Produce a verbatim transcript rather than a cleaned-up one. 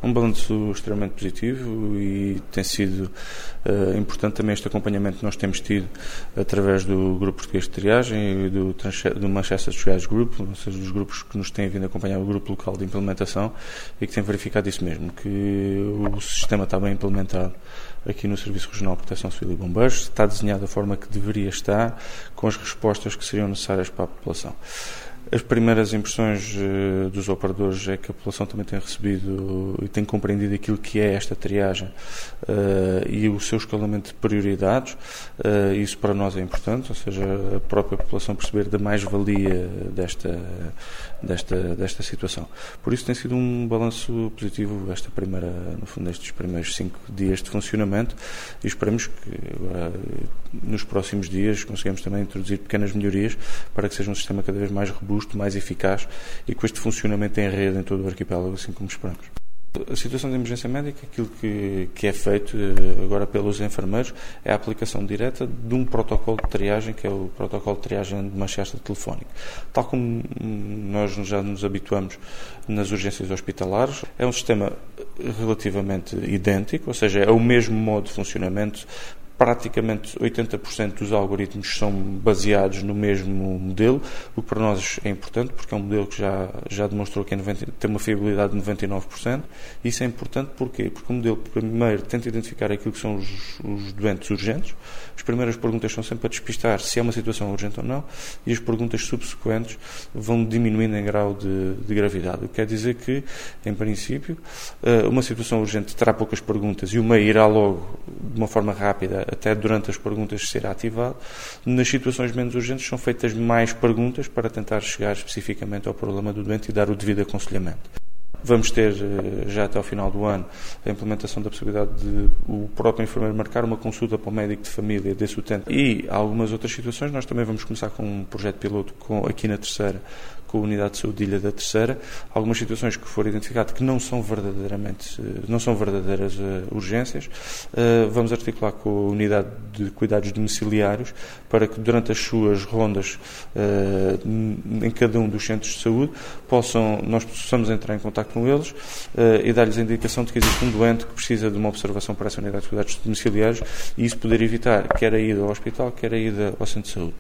um balanço extremamente positivo e tem sido uh, importante também este acompanhamento que nós temos tido através do Grupo Português de Triagem e do, do Manchester Triage Group, ou seja, dos grupos que nos têm vindo a acompanhar o Grupo Local de Implementação e que têm verificado isso mesmo, que o sistema está bem implementado aqui no Serviço Regional de Proteção Civil e Bombeiros, está desenhado da forma que deveria estar, com as respostas que seriam necessárias para a população. As primeiras impressões uh, dos operadores é que a população também tem recebido e tem compreendido aquilo que é esta triagem uh, e o seu escalamento de prioridades. Uh, isso para nós é importante, ou seja, a própria população perceber da mais-valia desta, desta, desta situação. Por isso tem sido um balanço positivo esta primeira, no fundo, estes primeiros cinco dias de funcionamento e esperamos que agora, nos próximos dias, consigamos também introduzir pequenas melhorias para que seja um sistema cada vez mais robusto, mais eficaz e com este funcionamento em rede em todo o arquipélago, assim como esperamos. A situação de emergência médica, aquilo que, que é feito agora pelos enfermeiros, é a aplicação direta de um protocolo de triagem, que é o protocolo de triagem de Manchester telefónico. Tal como nós já nos habituamos nas urgências hospitalares, é um sistema relativamente idêntico, ou seja, é o mesmo modo de funcionamento. Praticamente oitenta por cento dos algoritmos são baseados no mesmo modelo, o que para nós é importante, porque é um modelo que já, já demonstrou que é noventa, tem uma fiabilidade de noventa e nove por cento. E isso é importante porquê? Porque o modelo, primeiro, tenta identificar aquilo que são os, os doentes urgentes. As primeiras perguntas são sempre para despistar se é uma situação urgente ou não, e as perguntas subsequentes vão diminuindo em grau de, de gravidade. O que quer dizer que, em princípio, uma situação urgente terá poucas perguntas e o meio irá logo, de uma forma rápida, até durante as perguntas ser ativado. Nas situações menos urgentes são feitas mais perguntas para tentar chegar especificamente ao problema do doente e dar o devido aconselhamento. Vamos ter, já até ao final do ano, a implementação da possibilidade de o próprio enfermeiro marcar uma consulta para o médico de família desse utente. E algumas outras situações, nós também vamos começar com um projeto piloto com, aqui na Terceira, com a Unidade de Saúde de Ilha da Terceira, algumas situações que foram identificadas que não são verdadeiramente, não são verdadeiras uh, urgências, uh, vamos articular com a Unidade de Cuidados Domiciliários para que durante as suas rondas uh, em cada um dos centros de saúde possam, nós possamos entrar em contato com eles uh, e dar-lhes a indicação de que existe um doente que precisa de uma observação para essa Unidade de Cuidados Domiciliários e isso poder evitar quer a ida ao hospital, quer a ida ao centro de saúde.